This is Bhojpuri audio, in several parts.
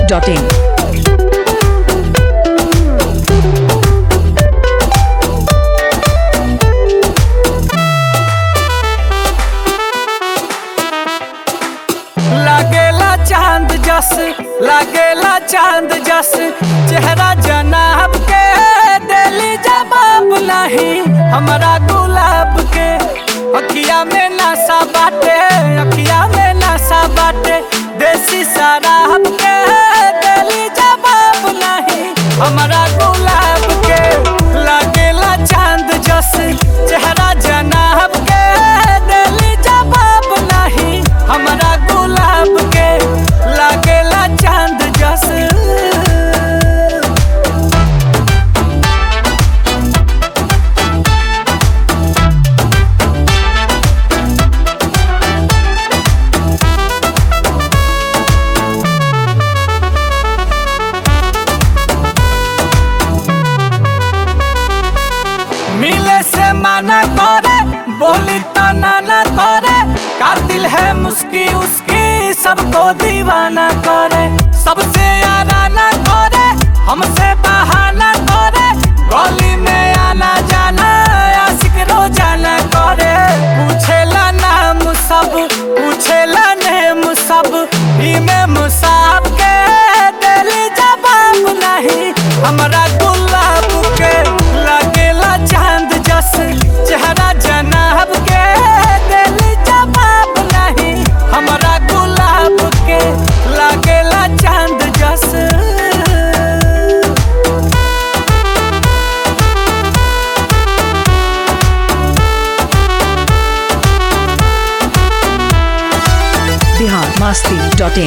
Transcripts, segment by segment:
biharmasti.in। लागेला चांद जस चेहरा जनाब के दिली जवाब नहीं हमारा गुलाब के अखिया में नशा बाटे अखिया में नशा बाटे देसी शराब के दिली जवाब नहीं हमारा गुलाब के लागेला चांद जस चेहरा जनाब के दिली जवाब नहीं हमारा गुलाब के लागेला चांद जस। मिले से माना करे बोली तो नाना करे कातिल है मुस्की उसकी सबको दीवाना करे सबसे आना करे हमसे बहाना करे गली में आना जाना आशिक रोजाना करे पूछेला नाम सब पूछेला नेम सब में मुसाब के दिली जवाब नहीं हमारा गुलाब के लागेला चांद जस चेहरा जनाब के दिली जवाब नहीं हमारा गुलाब के लागेला चांद जस। biharmasti.in।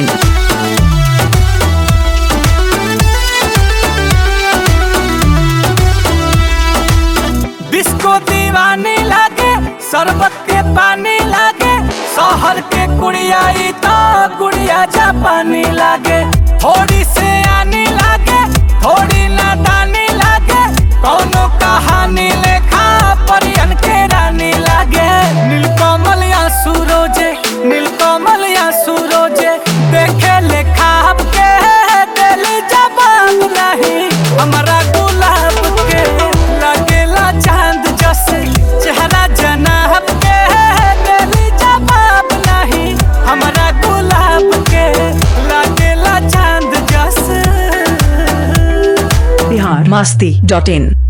डिस्को दीवानी लागे शरबत के पानी लागे शहर के कुड़ियाई तो गुड़िया जापानी लागे थोड़ी से आनी लागे थोड़ी नादानी लागे कौनो कहानी लेखा परियन के रानी लागे नीलकमल या सूरोजे नीलकमल या सूरोजे देखे लेखा के दिली जवाब नहीं हमारा गुलाब के लागेला चांद जस चेहरा जनाब के दिली जवाब नहीं हमारा गुलाब के लागेला चांद जस। biharmasti.in।